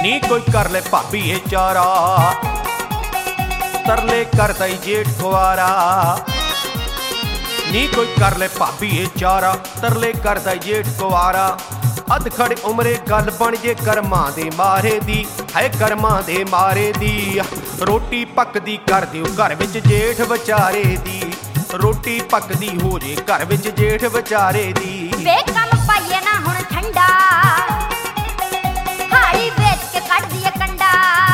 नी कोई कर ले भाभी ये चारा, तरले करदा ही जेठ कुआरा। नी कोई कर ले भाभी ये चारा, तरले करदा ही जेठ कुआरा। अधखड़ उमरे गल बन जे करमां दे मारे दी, है करमां दे मारे दी। रोटी पकदी कर दिओ घर विच जेठ विचारे दी, रोटी पकदी हो जे घर विच जेठ विचारे दी। वे कम पाइए ना हुण ठंडा, हाड़ी बेच के कढ़ दिए कंडा।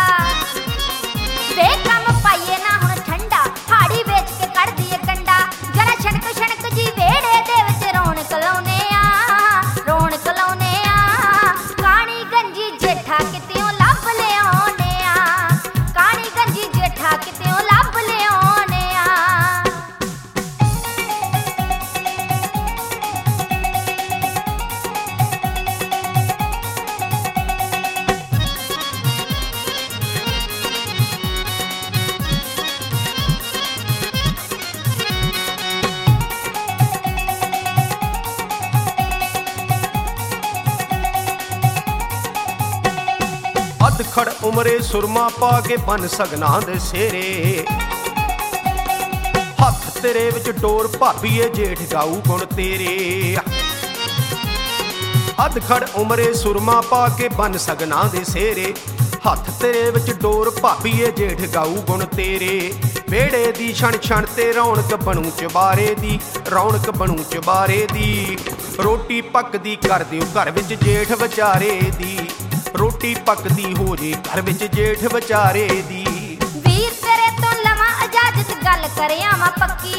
वे कम पाइए ना हुण ठंडा, हाड़ी बेच के कढ़ दिए कंडा। जरा छणक छणक जी वेड़े दे विच रौनक लाउने आ, रौनक लाउने आ। काणी गंजी जेठा कितेओ लभ लिआउने आ, काणी गंजी जेठा कितेओ लभ लिआउने आ। अधखड़ उमरे सुरमा पा के बन सगना दे सेरे। हथ तेरे विच डोर भाभीए जेठ गाऊ गुण तेरे। अधखड़ उमरे सुरमा पा के बन सगना दे सेरे। हथ तेरे विच डोर भाभीए जेठ गाऊ गुण तेरे। वेड़े दी छण छण ते रौनक बनू चबारे दी, रौनक बनू चबारे दी। रोटी पकदी कर दिओ घर विच जेठ विचारे दी, रोटी पकदी हो जे घर विच जेठ विचारे दी। वीर तेरे तो लवां इजाजत गल करिया वा पक्की।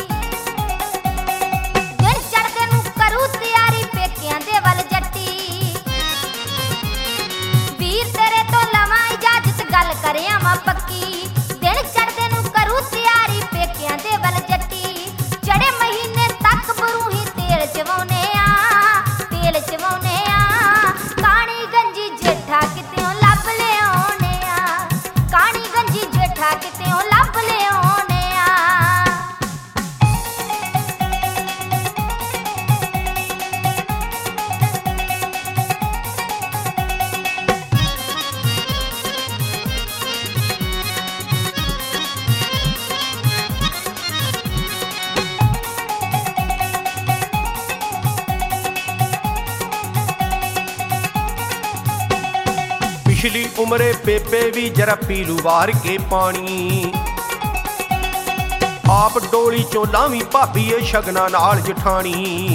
दिन चढ़दे नूं करू तैयारी पेकियां दे वल जट्टी। वीर तेरे तो लवां इजाजत गल करिया वा पक्की। दिन चढ़दे नूं करू तैयारी पेकियां दे वल जट्टी। चढ़े महीने तक बरूही तेल चवाउने आ, तेल चवाउने आ। काणी गंजी जेठा कितेओ लभ लिआउने आ, काणी गंजी जेठा कितेओ लभ लिआउने आ। पिछली उमरे बेबे भी जरा पीलू वार के पानी। आप डोली चों लावी भाभीए शगना नाल जठानी।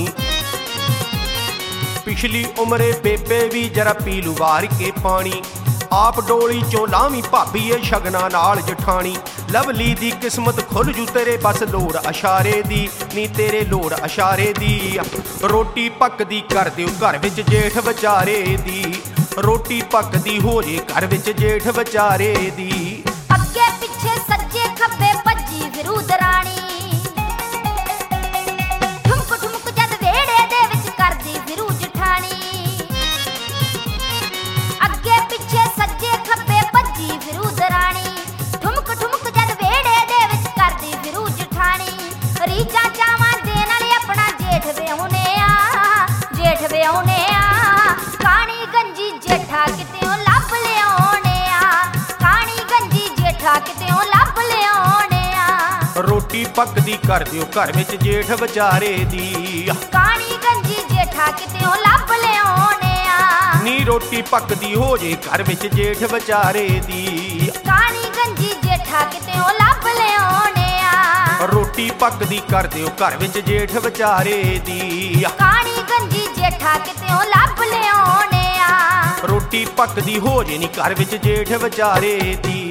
पिछली उमरे बेबे भी जरा पीलू वार के पानी। आप डोली चों लावी भाभीए शगना नाल जठानी। लवली दी किस्मत खुल जू तेरे बस लोड़ अशारे दी, नी तेरे लोड़ अशारे दी। रोटी पकदी कर दिओ घर विच जेठ विचारे दी, रोटी पकदी हो जे घर विच जेठ विचारे दी। अग्गे पिछे सज्जे खब्बे भज्जी फिरू दराणी। ठुमक ठुमक जद वेड़े दे विच करदी फिरू जठानी। अग्गे पिछे सज्जे खब्बे भज्जी फिरू दराणी। ठुमक ठुमक जद वेड़े दे विच करदी फिरू जठानी। रीजा चावां दे नाल अपना जेठ विआउने आ, जेठ विआउने आ। काणी गंजी जेठा कितेओ लभ लिआउने आ, काणी गंजी जेठा कितेओ लभ लिआउने आ। रोटी पकदी कर दिओ घर विच जेठ विचारे दी। काणी गंजी जेठा कितेओ लभ लिआउने आ। नी रोटी पकदी हो जे घर विच जेठ विचारे दी। काणी गंजी जेठा कितेओ लभ लिआउने आ। रोटी पकदी कर दिओ घर विच जेठ विचारे दी। काणी गंजी जेठा कितेओ लभ लिआउने आ। रोटी पकदी हो जे नी घर विच जेठ विचारे दी।